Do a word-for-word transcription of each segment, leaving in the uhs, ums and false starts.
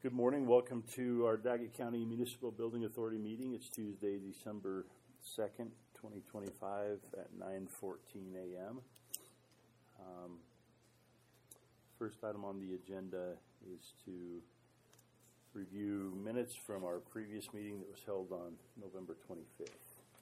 Good morning. Welcome to our Daggett County Municipal Building Authority meeting. It's Tuesday, December second, twenty twenty-five at nine fourteen a m Um, first item on the agenda is to review minutes from our previous meeting that was held on November twenty-fifth.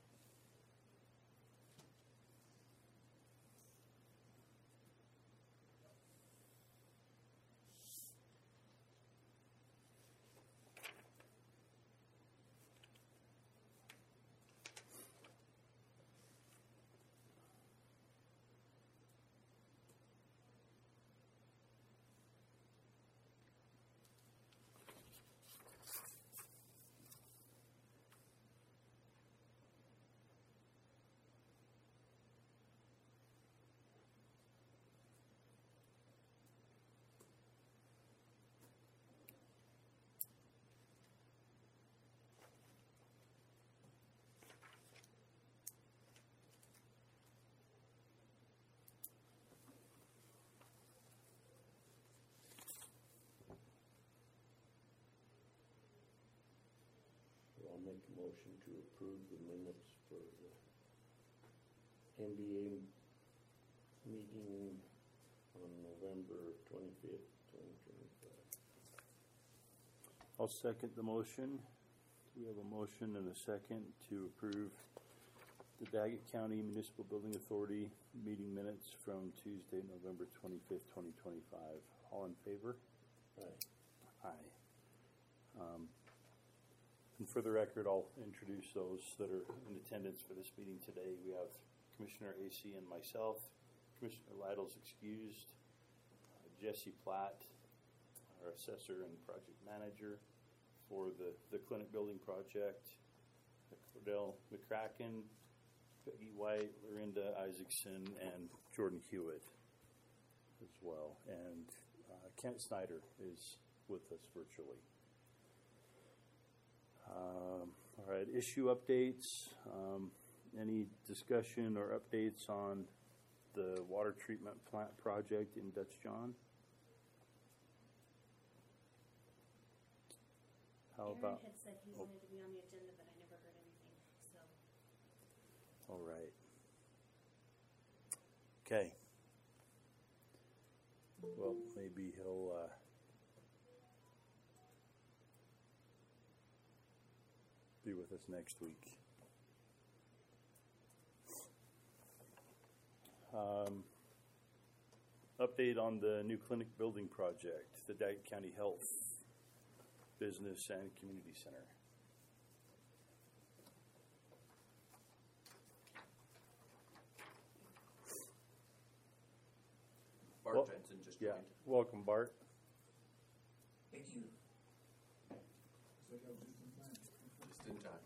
I'll make a motion to approve the minutes for the N B A meeting on November twenty-fifth, twenty twenty-five. I'll second the motion. We have a motion and a second to approve the Daggett County Municipal Building Authority meeting minutes from Tuesday, November twenty-fifth, twenty twenty-five. All in favor? Aye. Aye. Um, and for the record, I'll introduce those that are in attendance for this meeting today. We have Commissioner Acey and myself. Commissioner Lytle's excused. Uh, Jesse Platt, our assessor and project manager for the, the clinic building project. Cordell McCracken, Peggy White, Lorinda Isaacson, and Jordan Hewitt as well. And uh, Kent Snyder is with us virtually. Um, all right, issue updates. Um, any discussion or updates on the water treatment plant project in Dutch John? How Aaron about? had said he oh. wanted to be on the agenda, but I never heard anything, so. All right. Okay. Well, maybe he'll uh, be with us next week. Um, update on the new clinic building project, the Daggett County Health Business and Community Center. Bart Well, Jensen just Yeah, joined. welcome, Bart. Thank you. Just in time.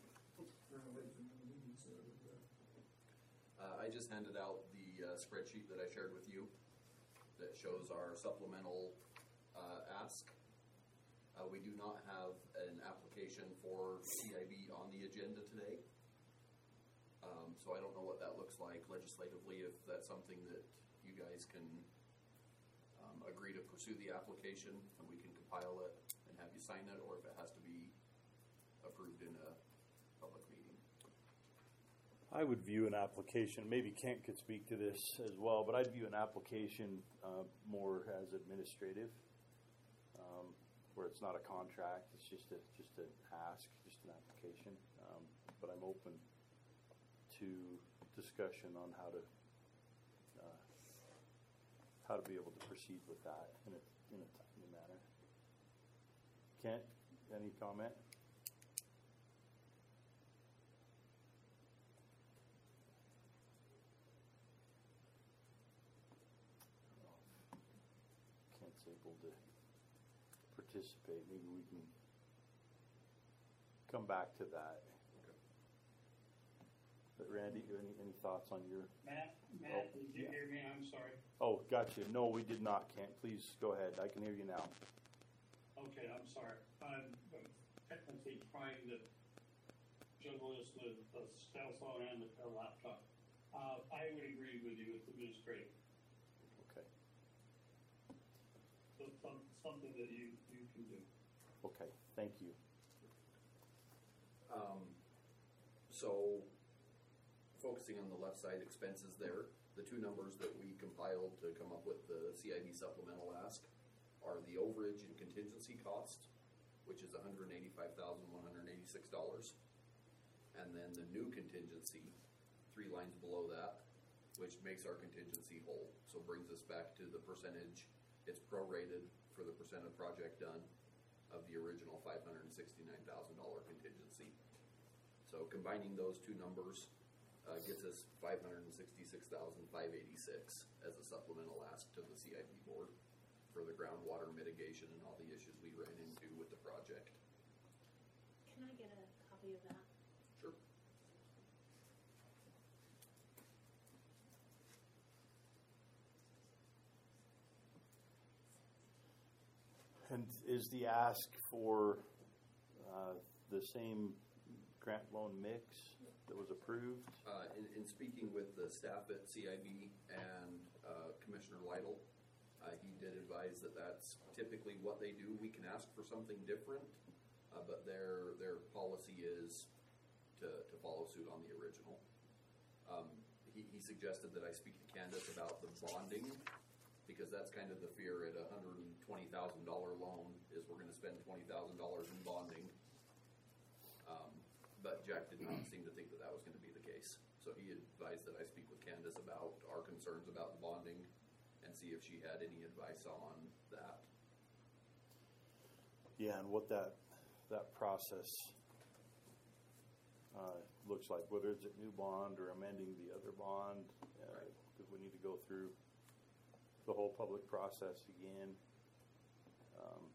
Uh, I just handed out the uh, spreadsheet that I shared with you that shows our supplemental uh, ask. Uh, we do not have an application for C I B on the agenda today. Um, so I don't know what that looks like legislatively, if that's something that you guys can um, agree to pursue the application and we can compile it and have you sign it, or if it has to be approved in a public meeting. I would view an application, maybe Kent could speak to this as well, but I'd view an application uh, more as administrative, um, where it's not a contract, it's just a, just an ask, just an application. Um, but I'm open to discussion on how to uh, how to be able to proceed with that in a, in a timely manner. Kent, any comment? Kent's able to participate. Maybe we can come back to that. But Randy, any, any thoughts on your? Matt, Oh, Matt, did you yeah. hear me? I'm sorry. Oh, gotcha. No, we did not, Kent. Please go ahead. I can hear you now. Okay, I'm sorry. I'm technically trying to juggle this with a cell phone and a laptop. Uh, I would agree with you. It's administrative. Okay. So some, something that you, you can do. Okay, thank you. Um, so, focusing on the left side expenses there, the two numbers that we compiled to come up with the C I B supplemental ask are the overage and contingency cost, which is one hundred eighty-five thousand one hundred eighty-six dollars. And then the new contingency, three lines below that, which makes our contingency whole. So brings us back to the percentage, it's prorated for the percent of project done of the original five hundred sixty-nine thousand dollars contingency. So combining those two numbers uh, gets us five hundred sixty-six thousand five hundred eighty-six as a supplemental ask to the C I B board for the groundwater mitigation and all the issues we ran into with the project. Can I get a copy of that? Sure. And is the ask for uh, the same grant loan mix that was approved? Uh, in, in speaking with the staff at C I B and uh, Commissioner Lytle, uh, he did advise that that's typically what they do. We can ask for something different, uh, but their their policy is to, to follow suit on the original. Um, he, he suggested that I speak to Candace about the bonding, because that's kind of the fear at a one hundred twenty thousand dollars loan is we're going to spend twenty thousand dollars in bonding. Um, but Jack did not seem to think that that was going to be the case. So he advised that I speak with Candace about our concerns about the bonding and see if she had any advice on that. Yeah, and what that that process uh, looks like, whether it's a new bond or amending the other bond, because uh, we need to go through the whole public process again. Um,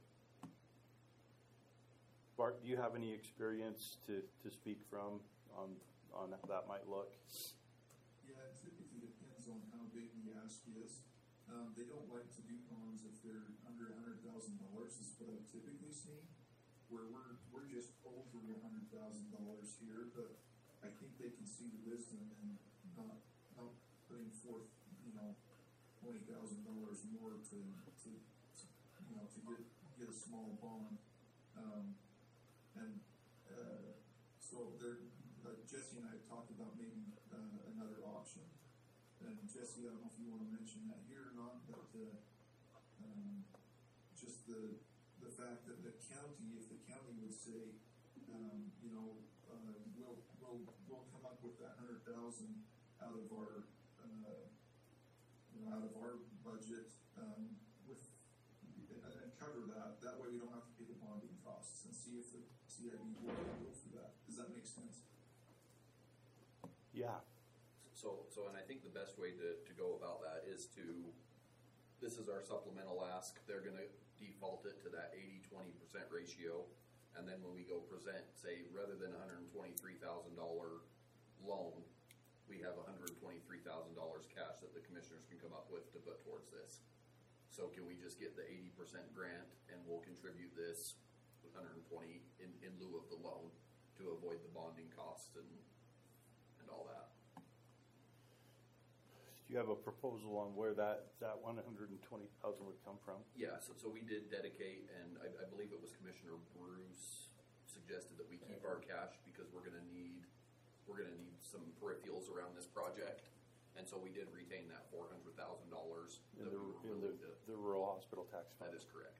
Bart, do you have any experience to, to speak from on on how that might look? Yeah, it typically depends on how big the ask is. Um, they don't like to do bonds if they're under a hundred thousand dollars, is what I've typically seen. Where we're we're just over a hundred thousand dollars here, but I think they can see the wisdom in not not putting forth, you know, twenty thousand dollars more to, to, to, you know, to get get a small bond, um, and uh, so there. Uh, Jesse and I have talked about maybe uh, another option, and Jesse, I don't know if you want to mention that here or not, but uh, um, just the the fact that the county, if the county would say, um, you know, uh, we'll we'll we'll come up with that hundred thousand out of our uh, you know, out of our budget, um, with and, and cover that. That way, we don't have to pay the bonding costs, and see if the C I B board will go for that. Does that make sense? Yeah. So, so, and I think the best way to, to go about that is to, this is our supplemental ask. They're going to default it to that eighty twenty percent ratio. And then when we go present, say, rather than a one hundred twenty-three thousand dollars loan, we have one hundred twenty-three thousand dollars cash that the commissioners can come up with to put towards this. So can we just get the eighty percent grant and we'll contribute this one hundred twenty in, in lieu of the loan to avoid the bonding costs and and all that. Do you have a proposal on where that, that one hundred twenty thousand would come from? Yeah, so, so we did dedicate, and I, I believe it was Commissioner Bruce suggested that we keep our cash because we're gonna need, we're gonna need some peripherals around this project. And so we did retain that four hundred thousand dollars In that the, we were in willing the, to, the rural hospital tax fund? that is correct.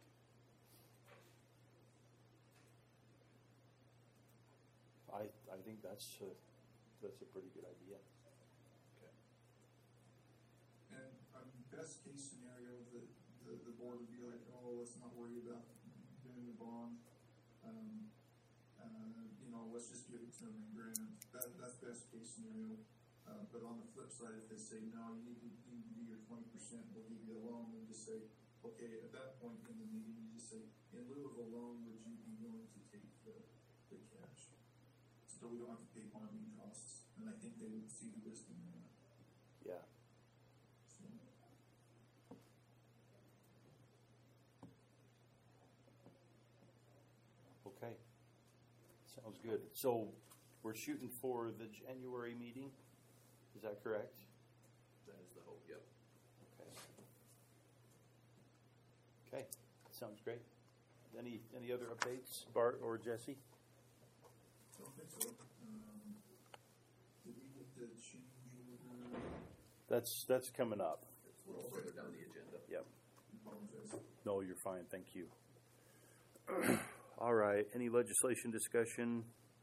I, I think that's a, that's a pretty good idea. Okay. And um, best case scenario, the, the, the board would be like, oh, let's not worry about doing the bond. Um, uh, you know, let's just give it to them in grant. That, that's best case scenario. Uh, but on the flip side, if they say, no, you need to, you need to do your twenty percent, we'll give you a loan, and just say, okay, at that point in the meeting, you just say, in lieu of a loan, would you be willing to take the, the cash? So we don't have to pay bonding costs. And I think they would see the wisdom in that. Yeah. So, Okay. Sounds good. So we're shooting for the January meeting. Is that correct? That is the hope, yep. Okay. Okay. Sounds great. any, any other updates, Bart or Jesse? Don't think so. Um, did we get the change order? That's, that's coming up. A little further down the agenda. Yep. Apologize. No, you're fine, thank you. All right, any legislation discussion?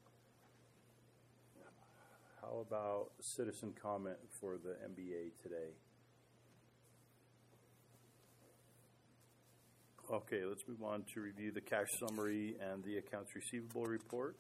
How about citizen comment for the M B A today? Okay, let's move on to review the cash summary and the accounts receivable report.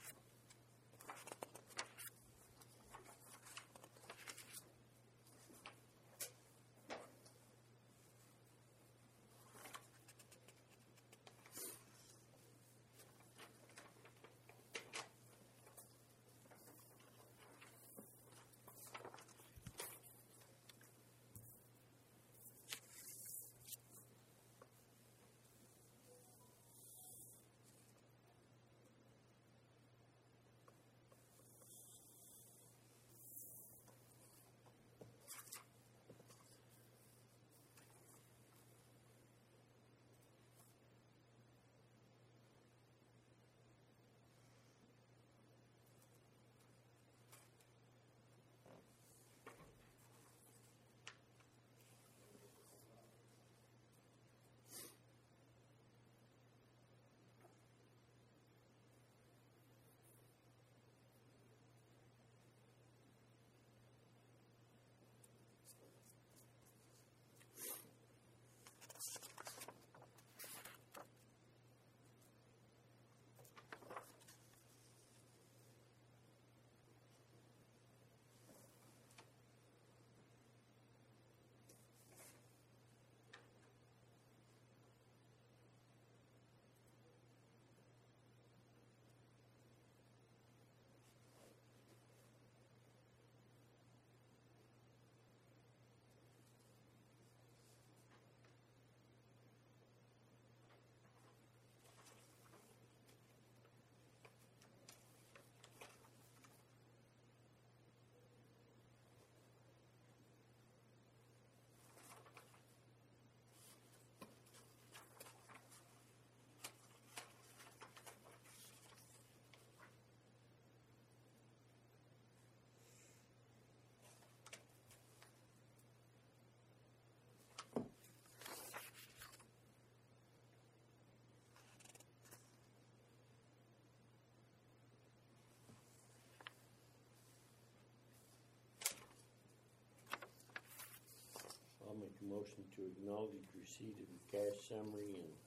I'll make a motion to acknowledge receipt of the cash summary and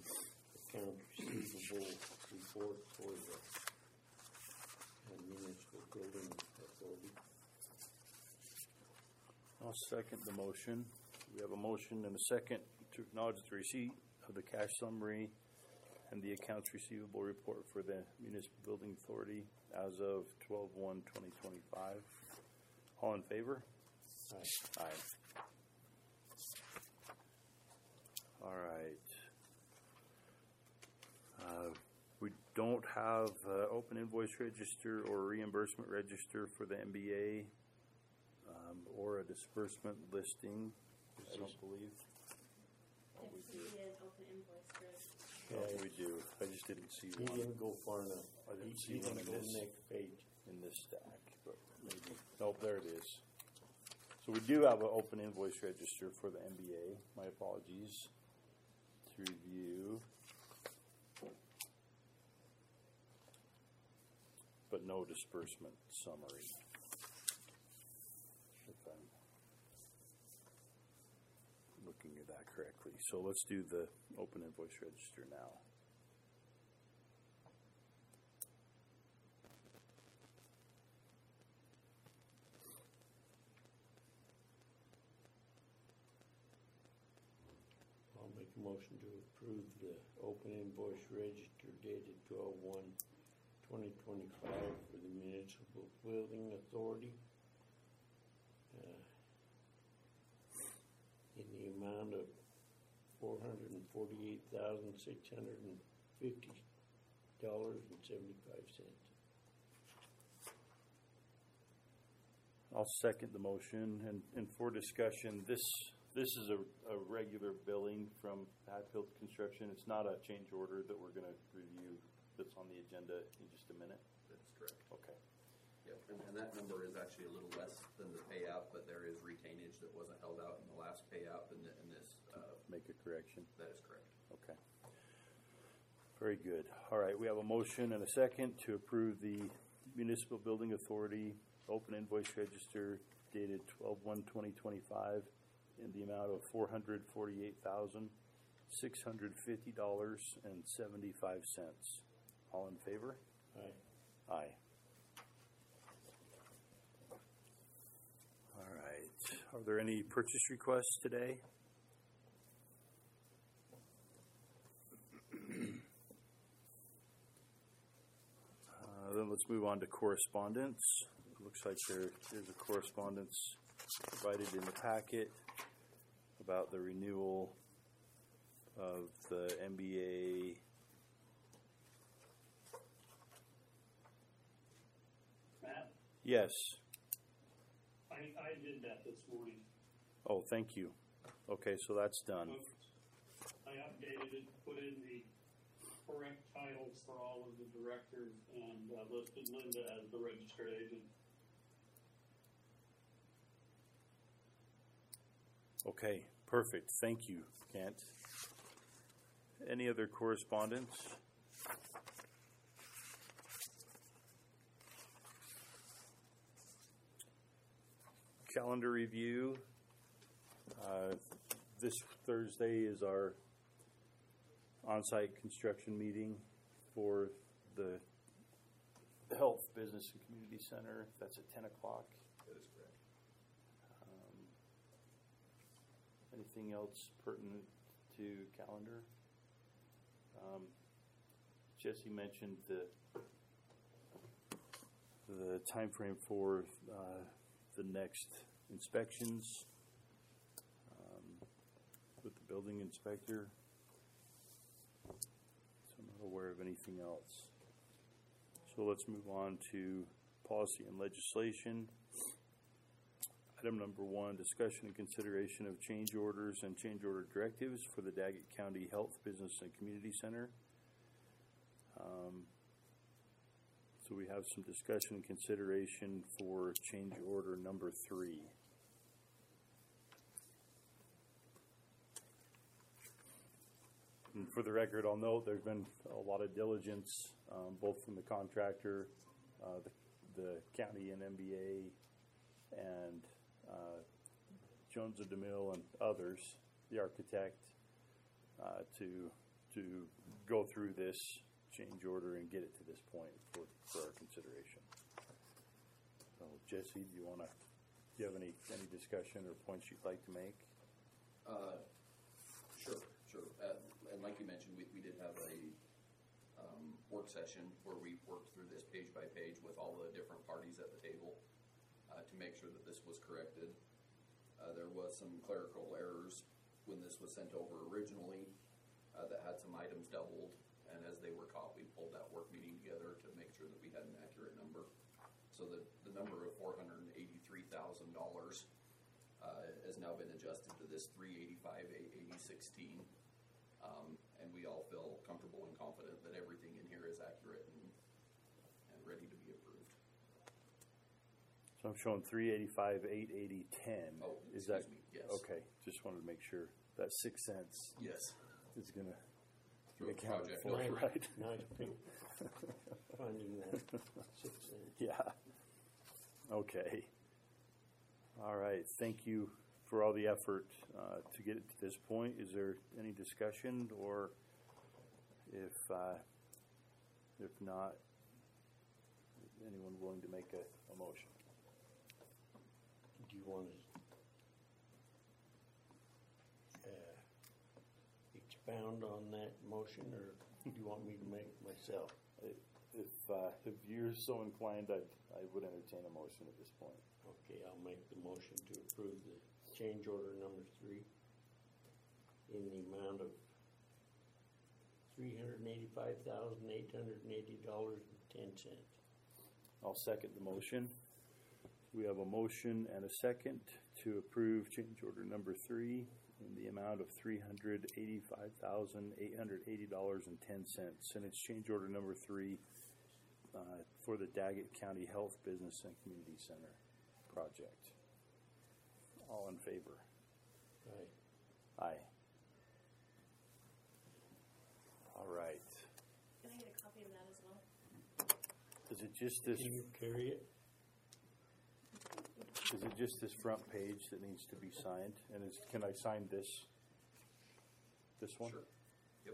account receivable report for the uh, municipal building authority. I'll second the motion. We have a motion and a second to acknowledge the receipt of the cash summary and the accounts receivable report for the municipal building authority as of twelve one twenty twenty-five. All in favor? Aye. Aye. All right. Uh, we don't have uh, open invoice register or reimbursement register for the M B A um, or a disbursement listing, I don't believe. Oh, we If do. we did open invoice for, Oh, Okay. we do. I just didn't see He one didn't go far enough. I didn't He- see he one didn't in go this. next page. in this stack, but maybe. Nope, there it is. So we do have an open invoice register for the M B A. My apologies. To review. But no disbursement summary. If I'm looking at that correctly. So let's do the open invoice register now. I'll make a motion to approve the open invoice register dated twelve one twenty twenty-five for the municipal building authority. uh, In the amount of four hundred and forty-eight thousand, six hundred and fifty dollars and seventy-five cents. I'll second the motion, and, and for discussion, this, this is a, a regular billing from Hatfield Construction. It's not a change order that we're gonna review that's on the agenda in just a minute. That's correct. Okay. Yep, and, and that number is actually a little less than the payout, but there is retainage that wasn't held out in the last payout in, the, in this. Uh, Make a correction. that is correct. Okay. Very good. All right, we have a motion and a second to approve the Municipal Building Authority open invoice register dated twelve one twenty twenty-five in the amount of four hundred forty-eight thousand, six hundred fifty dollars and seventy-five cents. All in favor? Aye. Aye. All right. Are there any purchase requests today? Uh, Then let's move on to correspondence. Looks like there is a correspondence provided in the packet about the renewal of the M B A. Matt, Yes. I, I did that this morning. Oh, thank you. Okay, so that's done. I updated it, put in the correct titles for all of the directors, and uh, listed Linda as the registered agent. Okay, perfect. Thank you, Kent. Any other correspondence? Calendar review. Uh, This Thursday is our on-site construction meeting for the Health, Business, and Community Center. That's at ten o'clock. That is correct. Um, Anything else pertinent to calendar? Um, Jesse mentioned the the timeframe for uh, the next inspections um, with the building inspector. So I'm not aware of anything else. So let's move on to policy and legislation. Item number one, discussion and consideration of change orders and change order directives for the Daggett County Health, Business, and Community Center. Um, so we have some discussion and consideration for change order number three. And for the record, I'll note there's been a lot of diligence, um, both from the contractor, uh, the, the county and M B A, and uh, Jones and DeMille and others, the architect, uh, to to go through this change order and get it to this point for, for our consideration. So, Jesse, do you want to? Do you have any any discussion or points you'd like to make? Uh, sure, sure. Uh, and like you mentioned, we, we did have a um, work session where we worked through this page by page with all the different parties at the table uh, to make sure that this was corrected. Uh, there was some clerical errors when this was sent over originally uh, that had some items doubled, and as they were caught, we pulled that work meeting together to make sure that we had an accurate number. So the, the number of four hundred eighty-three thousand dollars uh, has now been adjusted to this three eighty-five, eight eighty, sixteen. Um, and we all feel comfortable and confident that everything in here is accurate and, and ready to be approved. So I'm showing three eighty-five, eight eighty, ten. Oh, Is excuse that me, yes. okay? Just wanted to make sure that six cents Yes. is gonna Through be a accounted project for, over. right? Nice pick. Finding that six cents. Yeah. Okay. All right. Thank you for all the effort uh, to get it to this point. Is there any discussion, or if uh, if not, anyone willing to make a, a motion? Do you want to uh, expound on that motion, or do you want me to make it myself? If uh, if you're so inclined, I I would entertain a motion at this point. Okay, I'll make the motion to approve the change order number three in the amount of three hundred eighty-five thousand, eight hundred eighty dollars and ten cents. I'll second the motion. we have a motion and a second to approve change order number three in the amount of three hundred eighty-five thousand, eight hundred eighty dollars and ten cents. And it's change order number three uh, for the Daggett County Health Business and Community Center project. All in favor? Aye. Aye. All right. Can I get a copy of that as well? Is it just this, Can you carry it? is it just this front page that needs to be signed? And is, can I sign this? This one? Sure. Yep.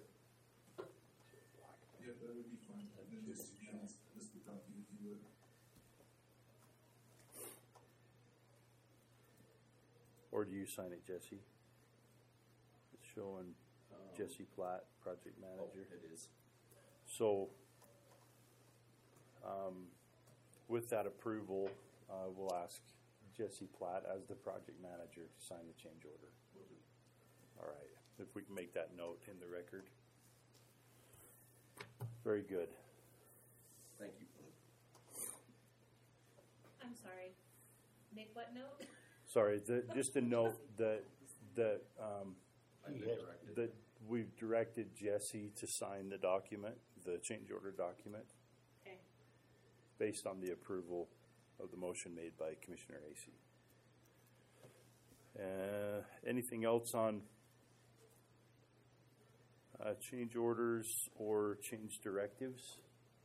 Yeah, that would be fine. And then just, yeah, just the copy if you would. Or do you sign it, Jesse? It's showing Jesse Platt, project Oh, manager. it is. So, um, with that approval, uh, we'll ask Jesse Platt as the project manager to sign the change order. All right, if we can make that note in the record. Very good. Thank you. I'm sorry. Make what note? Sorry, the, just a note that, that, um, I've been Yeah. directed. that we've directed Jesse to sign the document, the change order document, Okay. based on the approval of the motion made by Commissioner Acey. Uh, anything else on uh, change orders or change directives?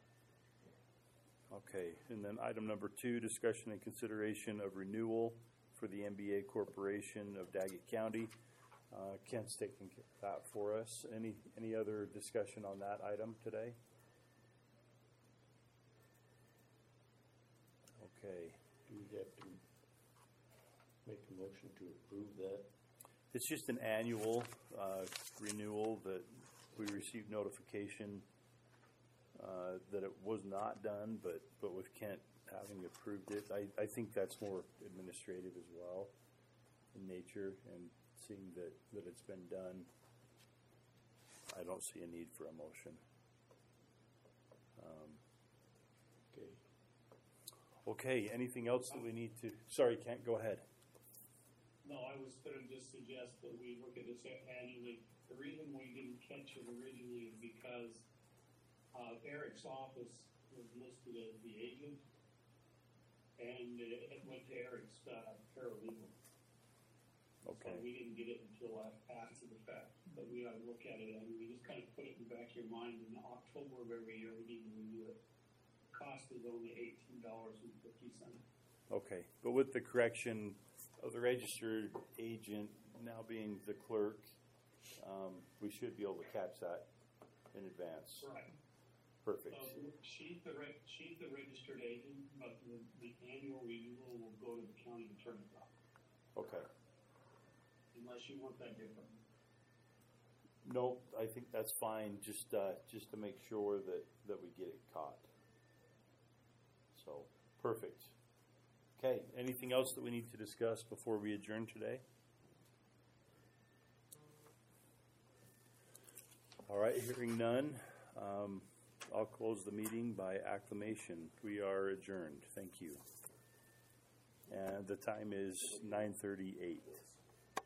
Okay, and then item number two, discussion and consideration of renewal for the M B A Corporation of Daggett County. Uh, Kent's taking that for us. Any, any other discussion on that item today? Okay. Do we have to make a motion to approve that? It's just an annual uh, renewal that we received notification uh, that it was not done, but, but with Kent having approved it, I, I think that's more administrative as well in nature, and seeing that, that it's been done, I don't see a need for a motion. Um, Okay. Okay, anything else that we need to, sorry, Kent, go ahead. No, I was gonna just suggest that we look at this annually. The reason we didn't catch it originally is because, uh, Eric's office was listed as the agent, and it it went to Eric's, uh, paralegal. Okay. So we didn't get it until af- after the fact, but we ought to look at it, and we just kind of put it in the back of your mind, in October of every year, we need to renew it. Cost is only eighteen dollars and fifty cents. Okay, but with the correction of the registered agent now being the clerk, um, we should be able to catch that in advance. Right. Perfect. So she's the re- she's the registered agent, but the, the annual renewal will go to the county attorney's office, Okay. unless you want that different. No, I think that's fine, just, uh, just to make sure that, that we get it caught. So, perfect. Okay, anything else that we need to discuss before we adjourn today? All right, hearing none, um, I'll close the meeting by acclamation. We are adjourned. Thank you. And the time is nine thirty-eight.